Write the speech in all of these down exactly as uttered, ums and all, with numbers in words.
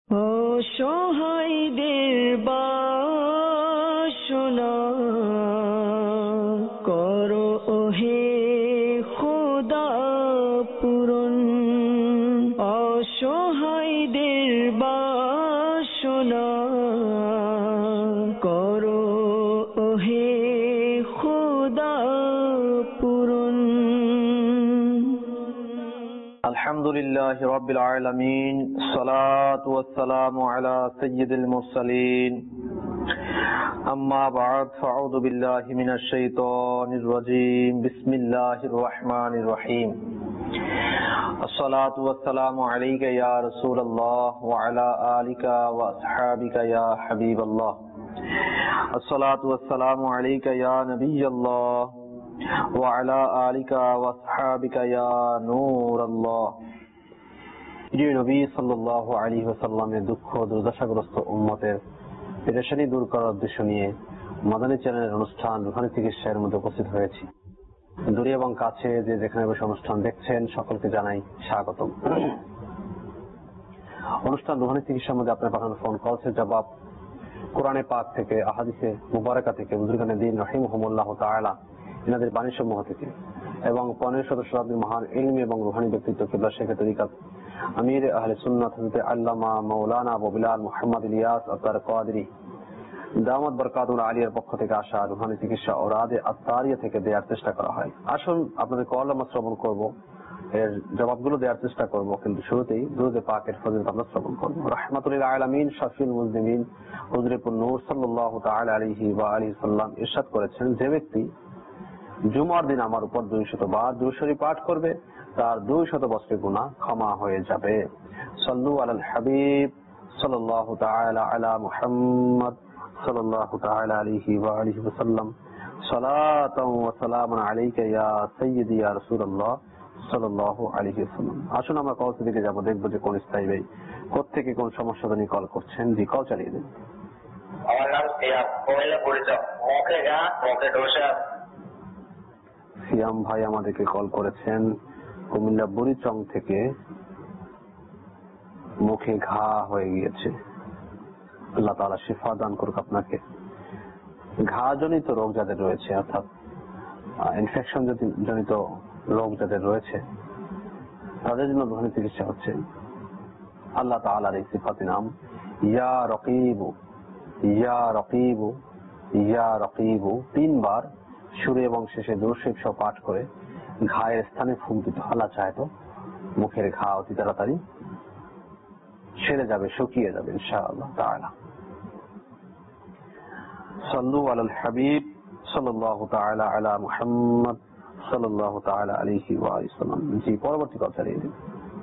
অসহায়দের বাসনা করো ওহে খোদা পূরণ। অসহায়দের বাসনা করো ওহে খোদা পূরণ। আলহামদুলিল্লাহি রাব্বিল আলামিন, সালাতু ওয়াসসালামু আলা সাইয়্যিদিল মুরসালিন, আম্মা বা'দ, ফাআউযু বিল্লাহি মিনাশ শাইতানির রাজীম, বিসমিল্লাহির রহমানির রহিম। আসসালাতু ওয়াসসালামু আলাইকা ইয়া রাসূলুল্লাহ ওয়া আলা আলিকা ওয়া আসহাবিকা ইয়া হাবিবাল্লাহ। আসসালাতু ওয়াসসালামু আলাইকা ইয়া নাবিয়াল্লাহ ওয়া আলা আলিকা ওয়া আসহাবিকা ইয়া নূরাল্লাহ। প্রিয় নবী সাল্লাল্লাহু আলাইহি ওয়াসাল্লামের দুঃখ দুর্দশাগ্রস্ত উম্মতের পেরেশানি দূর করার উদ্দেশ্য নিয়ে মাদানী চ্যানেলের অনুষ্ঠান রুহানি চিকিৎসার মধ্যে উপস্থিত হয়েছি। দূরে এবং কাছে যে যেখানে বসে অনুষ্ঠান দেখছেন সকলকে জানাই স্বাগতম। অনুষ্ঠান রুহানি চিকিৎসার মধ্যে আপনার পাঠানো ফোন কলসের জবাব কোরআনে পাক থেকে, আহাদিসে মুবারাকা থেকে, বুজুর্গানে দ্বীন রাহিমাহুমুল্লাহ তাআলা এনাদের বাণী সমূহ থেকে এবং পনেরো শত শতাব্দীর মহান ইলমি এবং রুহানি ব্যক্তিত্ব কিবলা শেখ তরিকাত আমির আহলে সুন্নাত হযরত আল্লামা মাওলানা আবু বিলাল মুহাম্মদ ইলিয়াস আত্তার কাদরি দামাত বরকাতুল আলিয়ার পক্ষ থেকে আসা রুহানি চিকিৎসা ও রাদে আত্তারিয়া থেকে দেওয়ার চেষ্টা করা হয়। আসুন আপনাদের কল আমরা শ্রবণ করব, এর জবাবগুলো দেওয়ার চেষ্টা করব, কিন্তু শুরুতেই দুরূদে পাকের ফজিলত আমরা শ্রবণ করব। রাহমাতুল লিল আলামিন শাফিউল মুজনিমিন হুজুরে নূর সাল্লাল্লাহু তাআলা আলাইহি ওয়া আলিহি সাল্লাম ইরশাদ করেছেন, যে ব্যক্তি জুমার দিন আমার উপর দুইশত বার দুরূদ শরীফ পাঠ করবে তার দুইশত বছরের গুনাহ ক্ষমা হয়ে যাবে। সাল্লু আলাল হাবিব সাল্লাল্লাহু তাআলা আলা মুহাম্মদ সাল্লাল্লাহু তাআলা আলাইহি ওয়া আলিহি ওয়াসাল্লাম, সালাতাও ওয়া সালামুন আলাইকা ইয়া সাইয়্যিদি ইয়া রাসূলুল্লাহ সাল্লাল্লাহু আলাইহি ওয়াসাল্লাম। আসুন আমরা কল থেকে যাব, দেখব যে কোন স্থায়ী ভাই কোত্থেকে কোন সমস্যা নিয়ে কল করছেন। জি, কল চালিয়ে দিন। আমার নাম সিয়াম, কুমিল্লা পরিচয়, মুখে ঘা, মুখে দোষা। সিয়াম ভাই আমাদেরকে কল করেছেন কুমিল্লা বুড়িচং থেকে, মুখে ঘা হয়ে গিয়েছে। আল্লাহ তাআলা শিফা দান করুক আপনাকে। ঘা জনিত রোগ যাদের রয়েছে, অর্থাৎ ইনফেকশন জনিত রোগ যাদের রয়েছে, তাদের জন্য রুহানি চিকিৎসা হচ্ছে। আল্লাহ তাআলার এই সিফাতি নাম ইয়া রকিবু, ইয়া রকিবু, ইয়া রকিবু তিনবার শুরু এবং শেষে দুরূদ শরীফ সহ পাঠ করে ঘায়ের স্থানে ফুঁক দিতে। আল্লাহ চায় তো মুখের ঘা অতি তাড়াতাড়ি সেরে যাবে, শুকিয়ে যাবে ইনশাআল্লাহ তাআলা। সাল্লু আলাল হাবিব সাল্লাল্লাহু তাআলা আলা মুহাম্মদ সাল্লাল্লাহু তাআলা আলাইহি ওয়া সাল্লাম। জি, পরবর্তী কথা চালিয়ে দিন।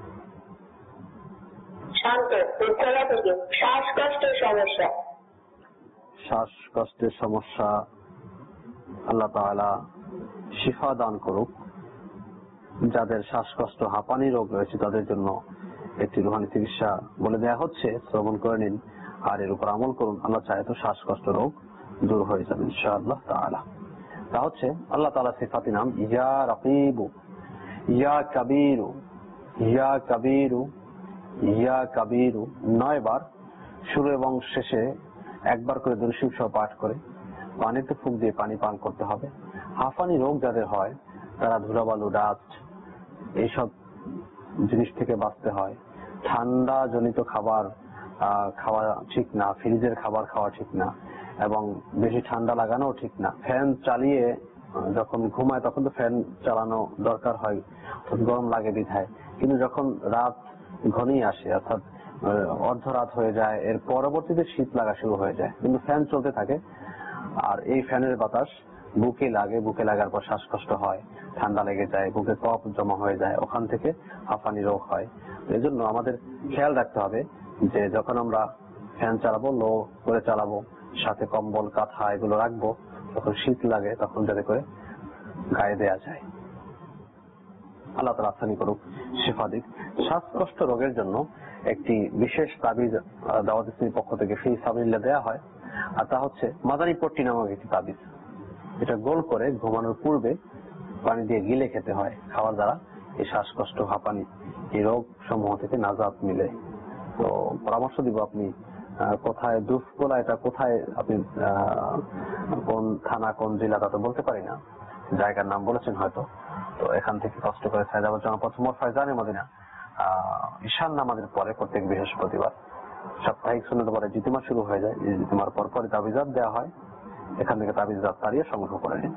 শান্ত উত্তরা থেকে শ্বাসকষ্টের সমস্যা। শ্বাসকষ্টের সমস্যা আল্লাহ তাআলা শিফা দান করুক। যাদের শ্বাসকষ্ট, হাঁপানি রোগ রয়েছে তাদের জন্য একটি রুহানি চিকিৎসা বলে দেওয়া হচ্ছে, শ্রবণ করে নিন আর এর উপর আমল করুন। আল্লাহ চায় তো শ্বাসকষ্ট রোগ দূর হয়ে যাবে ইনশাআল্লাহ তাআলা। তা হচ্ছে আল্লাহ তাআলার সিফাতি নাম ইয়া রাকিবু, ইয়া কাবীরু, ইয়া কাবীরু, ইয়া কাবীরু নয় বার শুরু এবং শেষে একবার করে দুরূদ শরীফ সহ পাঠ করে পানিতে ফুঁক দিয়ে পানি পান করতে হবে। হাঁপানি রোগ যাদের হয় তারা ধুলাবালু, ডাস্ট এইসব জিনিস থেকে বাঁচতে হয়। ঠান্ডা জনিত খাবার খাওয়া ঠিক না, ফ্রিজের খাবার খাওয়া ঠিক না, এবং বেশি ঠান্ডা লাগানো ঠিক না। ফ্যান চালিয়ে যখন ঘুমায় তখন তো ফ্যান চালানো দরকার হয়, গরম লাগে বিধায়, কিন্তু যখন রাত ঘনিয়ে আসে অর্থাৎ অর্ধরাত হয়ে যায়, এর পরবর্তীতে শীত লাগা শুরু হয়ে যায়, কিন্তু ফ্যান চলতে থাকে আর এই ফ্যানের বাতাস বুকে লাগে, বুকে লাগার পর শ্বাসকষ্ট হয়, ঠান্ডা লেগে যায়, বুকে কফ জমা হয়ে যায়, ওখান থেকে হাঁপানি রোগ হয়। এই জন্য আমাদের খেয়াল রাখতে হবে যে যখন আমরা ফ্যান চালাবো লো করে চালাবো, সাথে কম্বল কাঁথা এগুলো রাখবো, যখন শীত লাগে তখন যাতে করে গায়ে দেয়া যায়। আল্লাহ তাআলা আসানি করুক, শিফা দিক। শ্বাসকষ্ট রোগের জন্য একটি বিশেষ তাবিজ দাওয়াত ইসলামীর পক্ষ থেকে ফি সাবিলিল্লাহ দেয়া হয়, আর তা হচ্ছে মাদানী পট্টি নামক একটি তাবিজ। এটা গোল করে ঘুমানোর পূর্বে পানি দিয়ে গিলে খেতে হয়। খাওয়ার দ্বারা এই শ্বাসকষ্ট, হাঁপানি, এই রোগ সমূহ থেকে নাজাত মিলে। তো পরামর্শ দিব আপনি কোথায় দুফগোলা, এটা কোথায় আপনি কোন থানা কোন জেলা তা তো বলতে পারি না, জায়গার নাম বলেছেন হয়তো। তো এখান থেকে কষ্ট করে সায়দাবাদ জনপদ মোর ফয়জানে মদিনা ঈশান নামাজের পরে প্রত্যেক বৃহস্পতিবার সাপ্তাহিক সুন্নাত পরে জিতিমা শুরু হয়ে যায়। এই জিতিমার পর পরই তাবিজাত দেওয়া হয়। এখান থেকে তাবিজাত তাড়িয়ে সংগ্রহ করে নিন।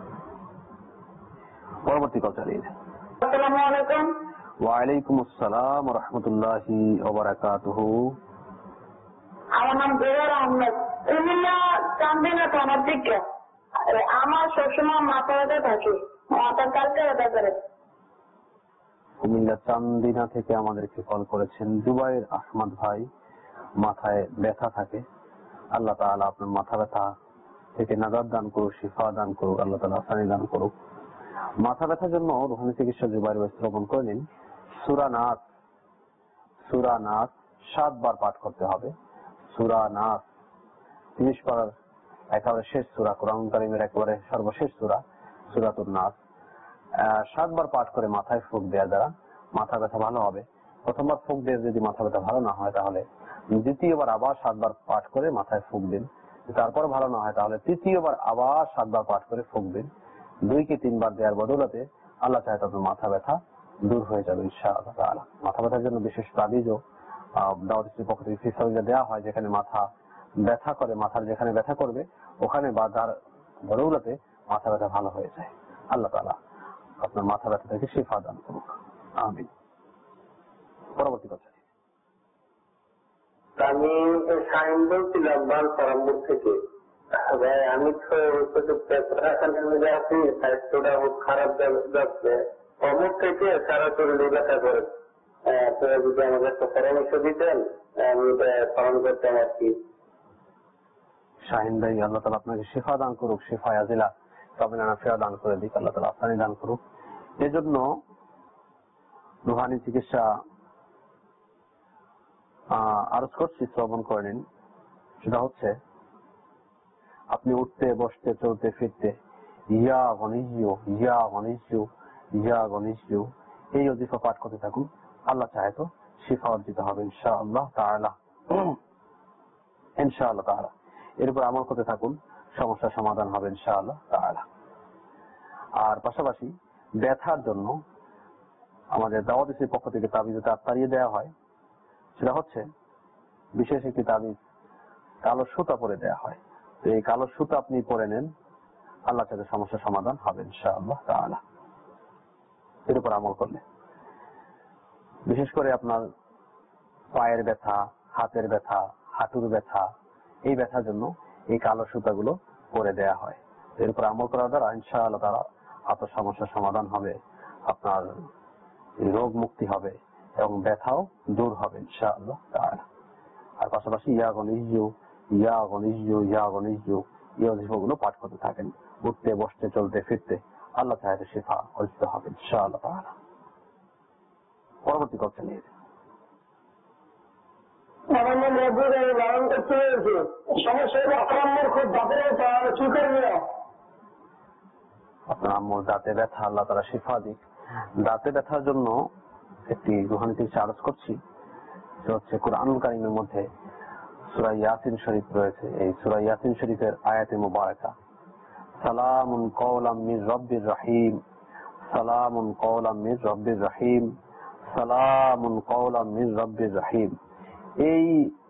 পরবর্তী কল চালিয়ে দিন। আসসালামু আলাইকুম। ওয়ালাইকুম আসসালাম ওয়া রাহমাতুল্লাহি ওয়া বারাকাতুহু। আমার নাম জোহর আহমেদ, কুমিল্লা চান্দিনা থানার থেকে। আমার সবসময় মাথা ব্যথা থাকে, মাথা কালকে ব্যথা করে। কুমিল্লা চান্দিনা থেকে আমাদেরকে কল করেছেন জুবাইর আহমদ ভাই, মাথায় ব্যথা থাকে। আল্লাহ তাআলা আপনার মাথা ব্যথা থেকে নাজাত দান করুক, শিফা দান করুক, আল্লাহ তাআলা আসানি দান করুক। মাথা ব্যথার জন্য রুহানি চিকিৎসা জুবাইর ভাই শ্রবণ করে নিন। সূরা নাস, সূরা নাস সাতবার পাঠ করতে হবে। সূরা নাস তিরিশ পারার একেবারে শেষ সূরা, কোরআন কারীমের একেবারে সর্বশেষ সূরা সূরাতুন নাস। সাতবার পাঠ করে মাথায় ফুঁক দেওয়া দ্বারা মাথা ব্যথা ভালো হবে। প্রথমবার ফুঁক দিয়ে যদি মাথা ব্যথা ভালো না হয় তাহলে দ্বিতীয়বার আবার সাতবার পাঠ করে মাথায় ফুঁক দিন। তারপর ভালো না হয় তাহলে তৃতীয়বার আবার সাতবার পাঠ করে ফুঁক দিন। দুই কি তিনবার দেওয়ার বদলাতে আল্লাহ চাহে আপনার মাথা ব্যথা দূর হয়ে যাবে ইনশাআল্লাহ তাআলা। মাথা ব্যথার জন্য বিশেষ তাবিজও দাওয়াত ইসলামের পক্ষ থেকে ফিসাবিজা দেওয়া হয়, যেখানে মাথা ব্যথা করে, মাথার যেখানে ব্যথা করবে ওখানে বাঁধার বদলাতে মাথা ব্যথা ভালো হয়ে যায়। আল্লাহ তাআলা আপনার মাথা ব্যথা থেকে শিফা দান করুক, আমিন। পরবর্তী কথা, আমি সাইন বলছিলাম বালপারামপুর থেকে। ভাই আমি তো প্রেসারের মধ্যে আছি, স্বাস্থ্যটা খুব খারাপ যাচ্ছে। অমুক থেকে সারা শরীরে ব্যথা করে। আপনারা যদি আমাকে একটা পরামর্শ দিতেন আমি এটা পালন করতাম আর কি। শাহিন ভাই, আল্লাহ তাআলা আপনাকে শিফা দান করুক, শিফা আজিলা কামিলা ফিরা দান করে দিক, আল্লাহ তাআলা আসানি দান করুক। এজন্য রুহানি চিকিৎসা আরজ করছি, শ্রবণ করে নিন। সেটা হচ্ছে আপনি উঠতে বসতে চলতে ফিরতে ইয়া গনিজু ইয়া গনিজু ইয়া গনিজু এই ওজিফা পাঠ করতে থাকুন। আল্লাহ চাহে তো শিফা অর্জিত হবে ইনশাআল্লাহ তাআলা, ইনশাআল্লাহ তাআলা। এর উপর আমল করতে থাকুন, সমস্যার সমাধান হবে ইনশাআল্লাহ তাআলা। আর পাশাপাশি ব্যথার জন্য আমাদের দাওয়াত ইসলামের পক্ষ থেকে তাবিজ তাড়িয়ে দেওয়া হয়। সেটা হচ্ছে বিশেষ একটি তাবিজ কালো সুতা পরে দেওয়া হয়। তো এই কালো সুতা আপনি পরে নেন, আল্লাহ চাইলে সমস্যার সমাধান হবে ইনশাআল্লাহ তাআলা। এর উপর আমল করলে বিশেষ করে আপনার পায়ের ব্যথা, হাতের ব্যথা, হাঁটুর ব্যথা, এই ব্যথার জন্য এই কালো সুতাগুলো পরে দেওয়া হয়। এর উপর আমল করার দ্বারা ইনশাআল্লাহ তাআলা আপনার সমস্যার সমাধান হবে, আপনার রোগ মুক্তি হবে এবং ব্যথাও দূর হবে ইনশাআল্লাহ তাআলা। আর পাশাপাশি ইয়া গনিজু ইয়া গনিজু ইয়া গনিজু এই ওজিফাগুলো পাঠ করতে থাকেন। উঠতে বসতে চলতে ফিরতে আল্লাহ চাইলে শিফা অর্জিত হবে ইনশাআল্লাহ তাআলা। পরবর্তী কথা নিয়ে আমার নাম রবিউল, আমি লালন করতে হয়েছে। সমস্যা হলো আমার খুব দাঁতের ব্যথা, চুকের ব্যথা। আপনার আম্মুর দাঁতে ব্যথা, আল্লাহ তাআলা শিফা দিক। দাঁতে ব্যথার জন্য একটি রুহানি চিকিৎসা আরজ করছি। সেটা হচ্ছে কুরআনুল কারীমের মধ্যে সূরা ইয়াসিন শরীফ রয়েছে। এই সূরা ইয়াসিন শরীফের আয়াতে মুবারাকা সালামুন কওলাম মির রাব্বির রহিম, সালামুন কওলাম মির রাব্বির রহিম, সালামুন কওলাম মির রাব্বির রহিম। এই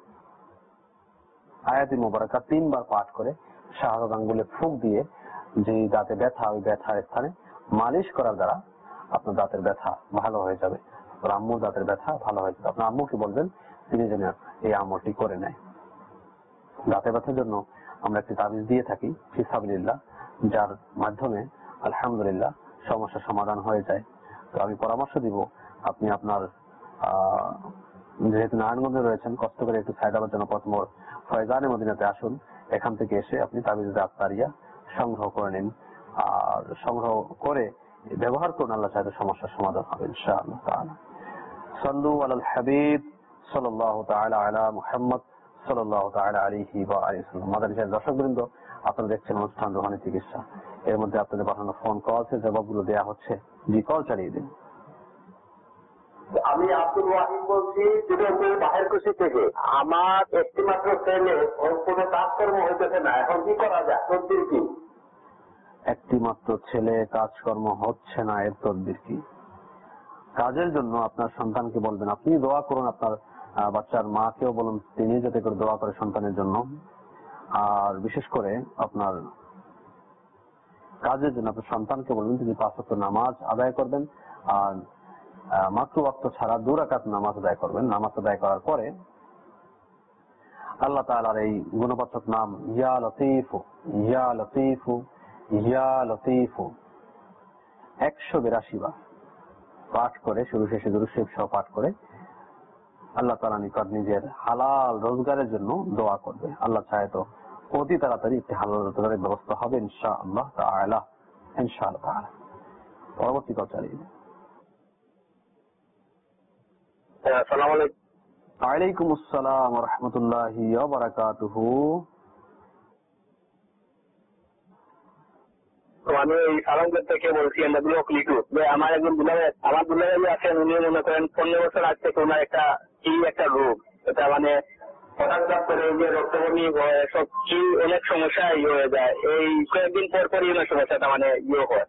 আয়াতে মুবারাকা তিনবার পাঠ করে শাহাদাত আঙ্গুলে ফুঁক দিয়ে যে দাঁতে ব্যথা, ওই ব্যথার স্থানে মালিশ করার দ্বারা আপনার দাঁতের ব্যথা ভালো হয়ে যাবে। আপনার আম্মুর দাঁতের ব্যথা ভালো হয়ে যাবে। আপনার আম্মুকে বলবেন তিনি যেন এই আমলটি করে নেয়। দাঁতের ব্যথার জন্য আমরা একটি তাবিজ দিয়ে থাকি ফিসাবিলিল্লাহ, যার মাধ্যমে আলহামদুলিল্লাহ সমস্যার সমাধান হয়ে যায়। তো আমি পরামর্শ দিব আপনি আপনার আহ যেহেতু নারায়ণগঞ্জে রয়েছেন, কষ্ট করে একটু সায়দাবাদ জনপদ মোড় ফয়জানে মদিনাতে আসুন। এখান থেকে এসে আপনি তাবিজ আত্মারিয়া সংগ্রহ করে নিন। আর সংগ্রহ করে ব্যবহার করুন, আল্লাহ চাইলে সমস্যার সমাধান হবে ইনশাআল্লাহ তাআলা। সাল্লু আলাল হাবিব সাল্লাল্লাহু তাআলা আলা মুহাম্মদ সাল্লাল্লাহু তাআলা আলাইহি ওয়া আলিহি ওয়াসাল্লাম। মাদানী দর্শকবৃন্দ, আপনারা দেখছেন অনুষ্ঠান রুহানি চিকিৎসা। এর মধ্যে আপনাদের পাঠানো ফোন কল আছে, জবাবগুলো দেওয়া হচ্ছে। জি, কল চালিয়ে দিন। আমি আব্দুল ওয়াহিদ বলছি দিনাজপুর বাহিরকুশি থেকে। আমার একটি মাত্র ছেলে, ওর কোনো কাজকর্ম হইতেছে না, এখন কি করা যায়? তদবির কি? একটি মাত্র ছেলে, কাজকর্ম হচ্ছে না, এর তদবির কি? কাজের জন্য আপনার সন্তানকে বলবেন, আপনি দোয়া করুন, আপনার বাচ্চার মাকেও বলুন তিনি যাতে করে দোয়া করে সন্তানের জন্য। আর বিশেষ করে আপনার কাজের জন্য আপনার সন্তানকে বলবেন তিনি পাঁচ ওয়াক্ত নামাজ আদায় করবেন, আর মাত্র ওয়াক্ত ছাড়া দু রাকাত নামাজ আদায় করবেন। নামাজ আদায় করার পরে আল্লাহ তাআলার এই গুণবাচক নাম ইয়া লতীফু ইয়া লতীফু ইয়া লতীফু একশো বিরাশি বার পাঠ করে, শুরু শেষে দুরূদ শরীফ সহ পাঠ করে আল্লাহ তাআলা নিকট নিজের হালাল রোজগারের জন্য দোয়া করবে। আল্লাহ চায় তো অতি তাড়াতাড়ি একটি হালাল রোজগারের ব্যবস্থা হবে ইনশাআল্লাহ তাআলা। ইনশাআল্লাহ তাআলা। পরবর্তী কথা চালিয়ে আসসালামু আলাইকুম। ওয়ালাইকুম আসসালাম ওয়া রাহমাতুল্লাহি ওয়া বারাকাতুহু। আমি এই সালামগঞ্জ থেকে বলছি, আমরা ব্লক লিটু। আমার একজন দুলাভাই, আমার দুলাভাই আছেন, উনি মনে করেন পনেরো বছর আগ থেকে ওনার একটা কি একটা রোগ, এটা মানে হঠাৎ করে যে রক্তবমি সব কি অনেক সমস্যা ইয়ে হয়ে যায়, এই কয়েকদিন পর পরই অনেক সমস্যাটা মানে ইয়ে হয়।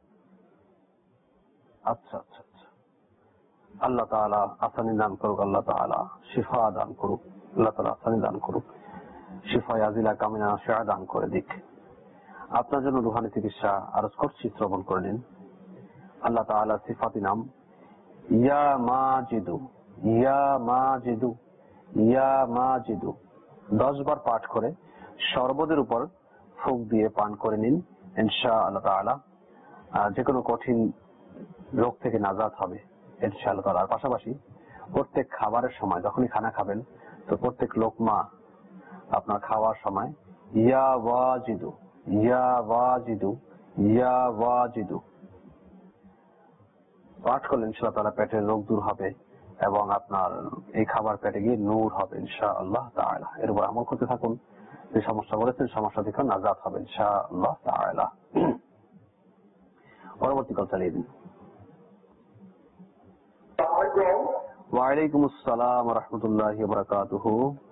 আচ্ছা আচ্ছা আচ্ছা, আল্লাহ তাআলা আসানি দান করুক, আল্লাহ তাআলা শিফা দান করুক, আল্লাহ তাআলা আসানি দান করুক, শিফা আজিলা কামিনা শিফা দান করে দিক। আপনার জন্য রুহানি চিকিৎসা আরজ করছি, শ্রবণ করে নিন। আল্লাহ তাআলা সিফাতি নাম ইয়া মাজিদু ইয়া মাজিদু ইয়া মাজিদু দশ বার পাঠ করে শরবতের উপর ফুঁক দিয়ে পান করে নিন, ইনশাআল্লাহ তাআলা যে কোনো কঠিন রোগ থেকে নাজাত হবে ইনশাআল্লাহ তাআলা। পাশাপাশি প্রত্যেক খাবারের সময় যখনই খানা খাবেন তো প্রত্যেক লোকমা আপনার খাওয়ার সময় ইয়া ওয়াজিদু ইয়া ওয়াজিদু ইয়া ওয়াজিদু পাঠ করলে ইনশাআল্লাহ তাআলা পেটের রোগ দূর হবে এবং আপনার এই খাবার পেটে গিয়ে নূর হবে ইনশাআল্লাহ তাআলা। এর উপর আমল করতে থাকুন, যে সমস্যা বলেছেন সমস্যা থেকে নাজাত হবে ইনশাআল্লাহ তাআলা। পরবর্তী কল চালিয়ে দিন। ওয়ালাইকুম আসসালাম ওয়া রাহমাতুল্লাহি ওয়া বারাকাতুহু।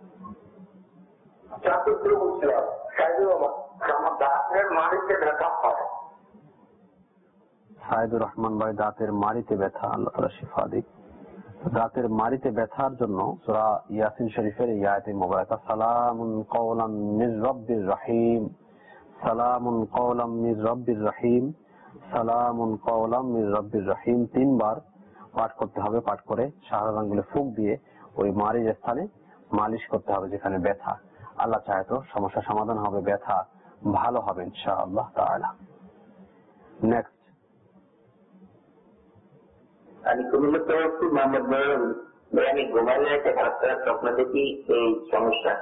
সাইদুর রহমান ভাই, দাঁতের মাড়িতে ব্যথা, আল্লাহ তাআলা শিফা দিক। দাঁতের মাড়িতে ব্যথার জন্য সূরা ইয়াসিন শরীফের এই আয়াতে মুবারাকা সালামুন কওলাম মির রাব্বির রহিম, সালামুন কওলাম মির রাব্বির রহিম, সালামুন কওলাম মির রাব্বির রহিম তিনবার পাঠ করতে হবে। পাঠ করে শাহরাজ আঙ্গুলে ফুঁক দিয়ে ওই মাড়ির স্থানে মালিশ করতে হবে যেখানে ব্যথা। আল্লাহ চায় তো সমস্যা সমাধান হবে, ব্যথা ভালো হবে ইনশাআল্লাহ তাআলা। নেক্সট। আমি কুমিল্লা থেকে মোহাম্মদ নয়ন। আমি ঘুমাইলে একটা খারাপ খারাপ স্বপ্ন দেখি, এই সমস্যা।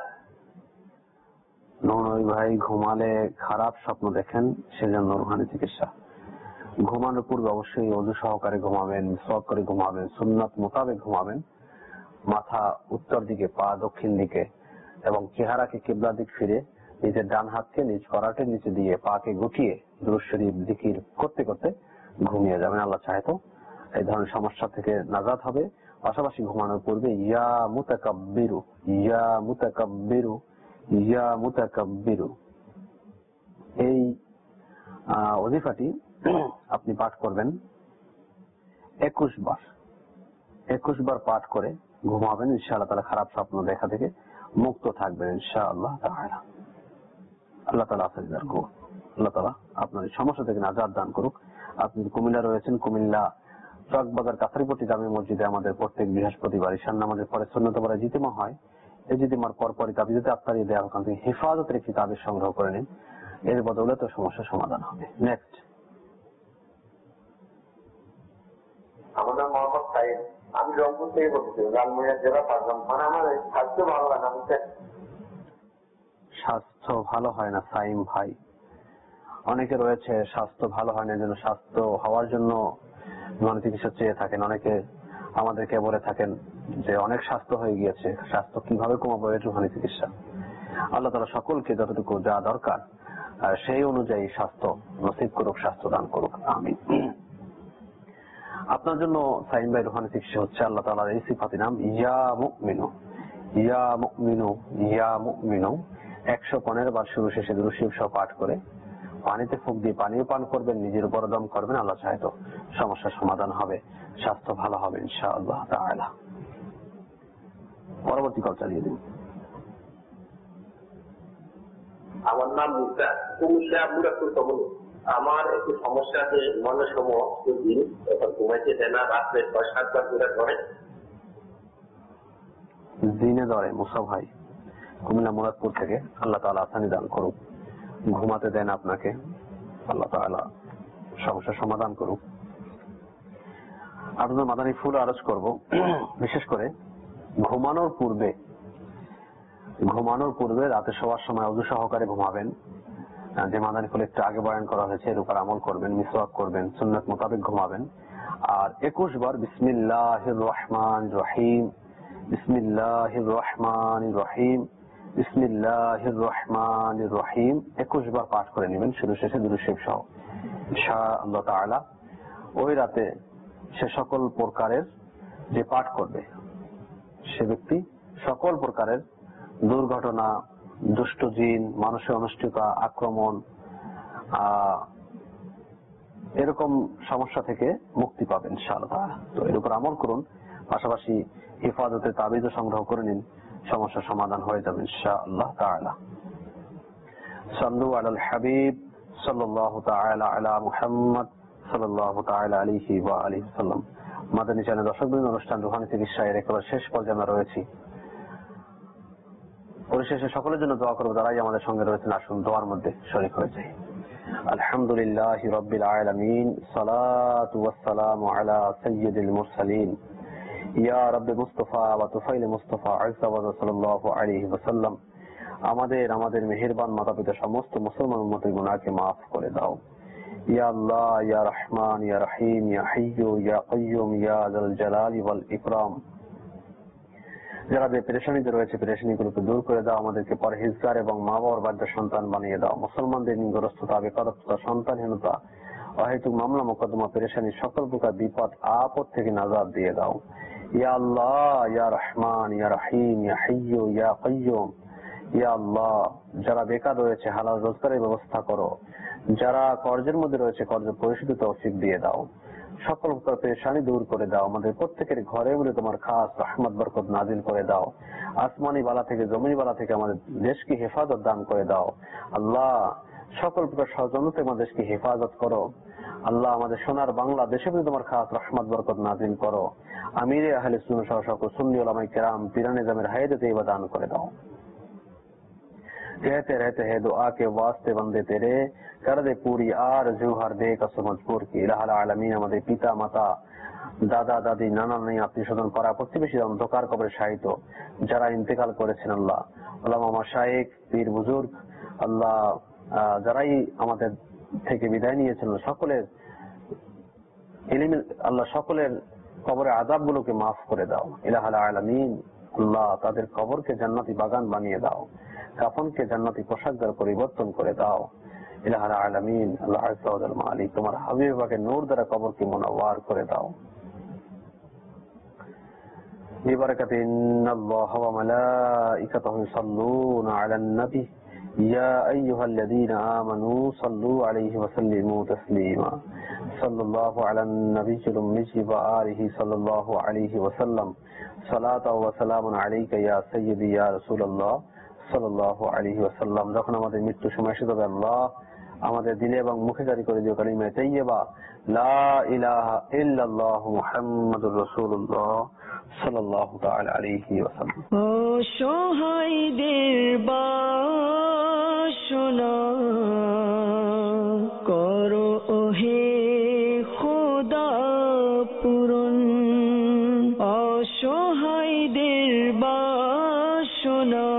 নয় ভাই, ঘুমালে খারাপ স্বপ্ন দেখেন সেজন্য রুহানি চিকিৎসা। ঘুমানোর পূর্বে অবশ্যই ওযু সহকারে ঘুমাবেন, মিসওয়াক করে ঘুমাবেন, সুন্নাত মোতাবেক ঘুমাবেন। মাথা উত্তর দিকে, পা দক্ষিণ দিকে এবং চেহারাকে কিবলা দিক ফিরে নিজের ডান হাতকে নিজ করাটের নিচে দিয়ে পাকে গুটিয়ে দুরূদ শরীফ জিকির করতে করতে ঘুমিয়ে যাবেন। আল্লাহ চাহে তো এই ধরনের সমস্যা থেকে নাজাত হবে। পাশাপাশি ঘুমানোর পূর্বে ইয়া মুতাকাব্বিরু ইয়া মুতাকাব্বিরু ইয়া মুতাকাব্বিরু এই ওজিফাটি আপনি পাঠ করবেন একুশ বার। একুশ বার পাঠ করে ঘুমাবেন, ইনশাআল্লাহ তাআলা খারাপ স্বপ্ন দেখা থেকে মুক্ত থাকবেন ইনশাআল্লাহ তাআলা। আল্লাহ তাআলা আপনাদের করুক, আল্লাহ তাআলা আপনার এই সমস্যা থেকে নাজাত দান করুক। আপনি কুমিল্লা রয়েছেন, কুমিল্লা চকবাজার কাছারিপট্টি জামে মসজিদে আমাদের প্রত্যেক বৃহস্পতিবার ঈশান নামাজের পরে সুন্নত পড়া জিতেমা হয়। এই জিতেমার পরপরই তাবিজে আপনার এই দেওয়া ওখান থেকে হেফাজতের একটি তাবিজ সংগ্রহ করে নিন, এর বদলে তো সমস্যার সমাধান হবে। নেক্সট। আমার নাম মোহাম্মদ সাইদ, আমি রংপুর থেকে বলছি, লালমনিরহাট জেলা পাঁচগ্রাম। মানে আমার স্বাস্থ্য ভালো হয় না। স্বাস্থ্য ভালো হয় না সাইম ভাই, অনেকে রয়েছে স্বাস্থ্য ভালো হয় না, যেন স্বাস্থ্য হওয়ার জন্য রুহানি চিকিৎসা চেয়ে থাকেন। অনেকে আমাদেরকে বলে থাকেন যে অনেক স্বাস্থ্য হয়ে গিয়েছে, স্বাস্থ্য কিভাবে কমাবো, এর রুহানি চিকিৎসা। আল্লাহ তাআলা সকলকে যতটুকু যা দরকার সেই অনুযায়ী স্বাস্থ্য নসিব করুক, স্বাস্থ্য দান করুক, আমিন। আপনার জন্য সাইন ভাই রুহানি চিকিৎসা হচ্ছে আল্লাহ তাআলার এই সিফাতি নাম ইয়া মুমিনু, ইয়া মুমিনু, ইয়া মুমিনু। একশো পনেরো বার শুরু শেষে দুরূদ শরীফ সহ পাঠ করে পানিতে ফুঁক দিয়ে পানিও পান করবেন, নিজের উপর দম করবেন। আল্লাহ চাহে তো সমস্যার সমাধান হবে, স্বাস্থ্য ভালো হবে ইনশাআল্লাহ তাআলা। পরবর্তী কল চালিয়ে দিন। আমার নাম মুসা, মুসা মুরাদপুর কমল। আমার একটু সমস্যা আছে, মনের সময় দিন এখন ঘুমাইতে দেয় না, রাত্রে ছয় সাতবার করে ধরে দিনে ধরে। মুসা ভাই কুমিল্লা মুরাদপুর থেকে, আল্লাহ তাআলা আসানি দান করুক। ঘুমাতে দেন আপনাকে, আল্লাহ তাআলা সমস্যার সমাধান করুক। আপনাদের মাদানী ফুল আরজ করব, বিশেষ করে ঘুমানোর পূর্বে, ঘুমানোর পূর্বে রাতে শোয়ার সময় ওযু সহকারে ঘুমাবেন। যে মাদানী ফুল একটু আগে বয়ান করা হয়েছে এর উপর আমল করবেন, মিসওয়াক করবেন, সুন্নাত মোতাবেক ঘুমাবেন। আর একুশ বার বিসমিল্লাহির রহমানির রহিম, বিসমিল্লাহির রহমানির রহিম, বিসমিল্লাহির রহমানির রহিম একুশ বার পাঠ করে নেবেন শুরু শেষে দুরূদ শরীফ সহ ইনশাআল্লাহ তাআলা। ওই রাতে সে সকল প্রকারের যে পাঠ করবে সে ব্যক্তি সকল প্রকারের দুর্ঘটনা, দুষ্ট জিন, মানুষের অনুষ্ঠিতা, আক্রমণ, আহ এরকম সমস্যা থেকে মুক্তি পাবেন ইনশাআল্লাহ তাআলা। তো এর উপর আমল করুন, পাশাপাশি হিফাজতে তাবিজ সংগ্রহ করে নিন, সমস্যার সমাধান হয়ে যাবে ইনশাআল্লাহ তাআলা। সাল্লু আলাল হাবিব সাল্লাল্লাহু তাআলা আলা মুহাম্মদ সাল্লাল্লাহু তাআলা আলাইহি ওয়া আলিহি ওয়াসাল্লাম। মাদানী চ্যানেল দর্শকবৃন্দ, অনুষ্ঠান রুহানি চিকিৎসা এর একেবারে শেষ পর্যায়ে আমরা রয়েছি। পরিশেষে সকলের জন্য দোয়া করব যারাই আমাদের সঙ্গে রয়েছেন, আসুন দোয়ার মধ্যে শরীক হয়ে যাই। আলহামদুলিল্লাহি রাব্বিল আলামিন, সালাতু ওয়াসসালামু আলা সাইয়্যিদিল মুরসালিন ইয়া রাব্বি মুস্তাফা ওয়া তুফাইল মুস্তাফা আযza ওয়া সাল্লাল্লাহু আলাইহি ওয়াসাল্লাম। আমাদের আমাদের মেহেরবান মাতা-পিতা সমস্ত মুসলমান উম্মতের গুনাহকে maaf করে দাও। ইয়া আল্লাহ, ইয়া রহমান, ইয়া রহিম, ইয়া হাইয়্যু, ইয়া কাইয়্যুম, ইয়া যাল জালালি ওয়াল ইকরাম। যারা যে পেরেশানিতে রয়েছে পেরেশানিগুলোকে দূর করে দাও, আমাদেরকে পরহেজগার এবং মা বাবার বাধ্য সন্তান বানিয়ে দাও। মুসলমানদের ঋণগ্রস্ততা, বেকারত্বতা, সন্তানহীনতা, অহেতুক মামলা মোকদ্দমা, পেরেশানি, সকল প্রকার বিপদ আপদ থেকে নাজাত দিয়ে দাও। ইয়া আল্লাহ, ইয়া রহমান, ইয়া রহিম, ইয়া হাইয়্যু, ইয়া কাইয়্যুম। ইয়া আল্লাহ, যারা বেকার রয়েছে হালাল রোজগারের ব্যবস্থা করো, যারা কর্জের মধ্যে রয়েছে কর্জ পরিশোধের তৌফিক দিয়ে দাও, সকল প্রকার পেরেশানি দূর করে দাও। আমাদের প্রত্যেকের ঘরে ঘরে তোমার খাস রহমত বরকত নাজিল করে দাও। আসমানি বালা থেকে জমিনি বালা থেকে আমাদের দেশকে হেফাজত দান করে দাও। আল্লাহ, সকল প্রকার ষড়যন্ত্র আমাদের দেশকে হেফাজত করো। আল্লাহ, আমাদের সোনার বাংলাদেশে তোমার খাস রহমত বরকত নাজিল করো। আমিরে আহলে সুন্নাহ সহ সকল সুন্নি উলামায়ে কেরাম পীরানে জামের হায়াতে তৈয়বা দান করে দাও। कहते रहते हैं दुआ के वास्ते बंदे तेरे, कर दे पूरी आरज़ू हर दे कसम मजबूर की। इलाहुल आलमीन, আমাদের পিতা মাতা, দাদা দাদি, নানা নানি, আত্মীয় স্বজন, পাড়া প্রতিবেশী, অন্ধকার কবরে শায়িত যারা ইন্তেকাল করেছেন, আল্লাহ উলামা মাশায়েখ, পীর বুজুর্গ, আল্লাহ যারাই আমাদের থেকে বিদায় নিয়েছেন সকলের ইলম, আল্লাহ সকলের কবরের আযাবগুলোকে মাফ করে দাও। ইলাহুল আলামিন, আল্লাহ তাদের কবরকে জান্নাতি বাগান বানিয়ে দাও, কাফনকে জান্নাতি পোশাক দ্বারা পরিবর্তন করে দাও। ইলাহুল আলামিন, আল্লাহ আযza ওয়া জাল মালিক, তোমার হাবিব পাকে নূর দ্বারা কবরকে মুনাওয়ার করে দাও। বিবারাকাতি ইন্নাল্লাহা ওয়া মালাইকাতাহু ইউসাল্লুনা আলান নবী ইয়া আইয়ুহাল্লাযীনা আমানু সাল্লু আলাইহি ওয়া সাল্লিমু তাসলিমা। সাল্লাল্লাহু আলান নবিয়্যিল উম্মি ওয়া আলিহি সাল্লাল্লাহু আলাইহি ওয়া সাল্লাম। সালাতু ওয়া সালামুন আলাইকা ইয়া সাইয়্যিদি ইয়া রাসূলুল্লাহ সাল্লাল্লাহু আলাইহি ওয়াসাল্লাম। যখন আমাদের মৃত্যু সময় এসে যাবে, আল্লাহ আমাদের দিলে এবং মুখে জারি করে দিও কালিমা তাইয়্যিবা লা ইলাহা ইল্লাল্লাহু মুহাম্মাদুর রাসূলুল্লাহ সাল্লাল্লাহু তাআলা আলাইহি ওয়াসাল্লাম। ও সহায়দের বাসনা করো ওহে খোদা পূরণ, অসহায়দের বাসনা